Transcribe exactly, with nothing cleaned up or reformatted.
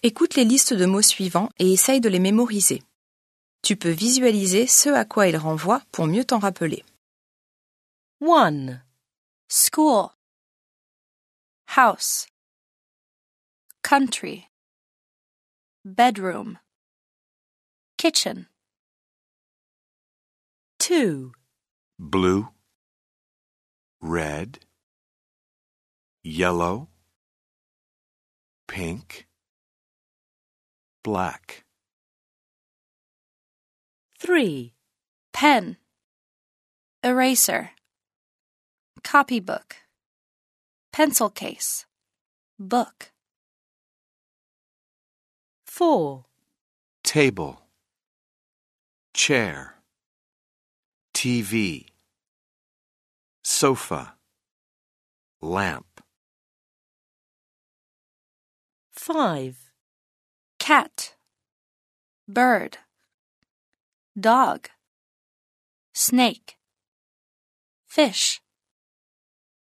Écoute les listes de mots suivants et essaye de les mémoriser. Tu peux visualiser ce à quoi ils renvoient pour mieux t'en rappeler. one. School, house, country, bedroom, kitchen. two. Blue, red, yellow, pink, black. three. Pen, eraser, copybook, pencil case, book. four. Table, chair, T V, sofa, lamp. five. Cat, bird, dog, snake, fish.